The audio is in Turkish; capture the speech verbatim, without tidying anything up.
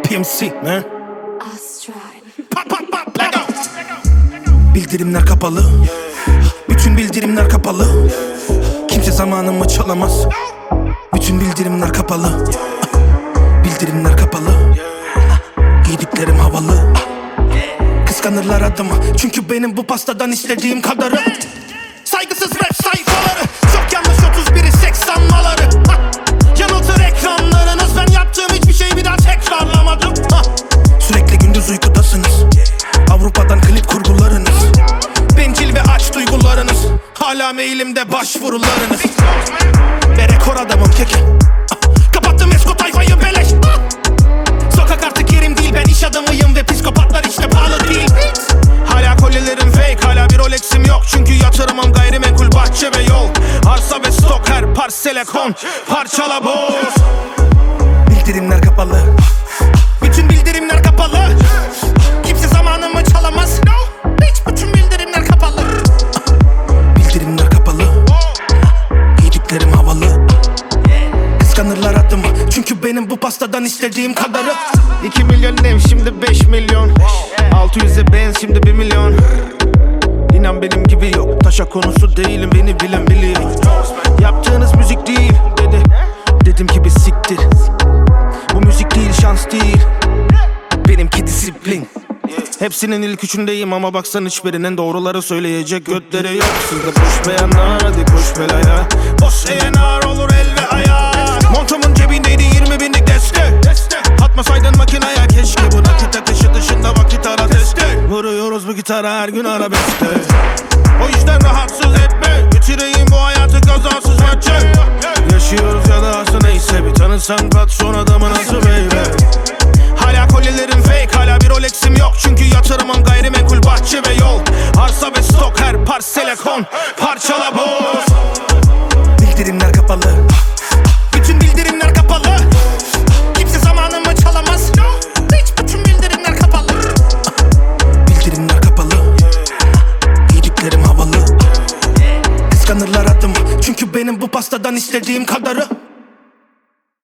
P M C man. Pop, pop, pop, let go. Bildirimler kapalı, bütün bildirimler kapalı. Kimse zamanımı çalamaz. Bütün bildirimler kapalı, bildirimler kapalı. Giydiklerim havalı. Kıskanırlar adımı, çünkü benim bu pastadan istediğim kadarı. Saygısız rap sayfaları, çok yanlış otuz biri seksanmaları. Yanıltır ekranlarınız, ben yaptığım hiçbir şeyi bir daha tekrarlamadım. ha. Sürekli gündüz uykudasınız, Avrupa'dan klip kurgularınız. Bencil ve aç duygularınız, hala mailimde başvurularınız. Ve rekor adamım keke. Kapattım esko tayfayı beleş. Sokak artık yerim değil, ben iş adamıyım ve psikopatlar işte pahalı değil. Hala kolyelerim fake, hala bir Rolex'im yok, çünkü yatırımım gayrimenkul, bahçe ve yol. Arsa ve stok, her parsele kon, parçala boz. Bildirimler kapalı, bütün bildirimler kapalı. Kimse zamanımı çalamaz. Hiç, bütün bildirimler kapalı. Bildirimler kapalı, giydiklerim havalı. Kıskanırlar adımı, çünkü benim bu pastadan istediğim kadarı. İki milyon ev şimdi beş milyon, altı yüze benz şimdi bir milyon. İnan benim gibi yok, taşa konusu değilim, beni bilen biliyor. Yaptığınız müzik değil dedi, dedim ki bir siktir. Bu müzik değil, şans değil, benimki disiplin. Hepsinin ilk üçündeyim ama baksan hiçbirinin doğruları söyleyecek götleri yok. Sizde boş beyanlar, hadi koş belaya. Boş eğenar olur el ve ayak. Montumun cebindeydi yirmi binlik destek. Atmasaydın makinaya keşke, bu nakit akışı dışında vakit ara teste. Vuruyoruz bu gitara her gün arabeskte. O yüzden rahatsız etme, bitireyim bu hayatı kazasız maçı. Yaşıyoruz ya da asıl neyse, bir tanısan patron adamı nasıl baby. Hala kolyelerim fake, hala bir Rolex'im yok, çünkü yatırımım gayrimenkul, bahçe ve yol. Arsa ve stok, her parsele kon, parçala boz. Bildirimler kapalı, bütün bildirimler kapalı. Kimse zamanımı çalamaz. Hiç, bütün bildirimler kapalı. Bildirimler kapalı, giydiklerim havalı. Kıskanırlar adımı, çünkü benim bu pastadan istediğim kadarı.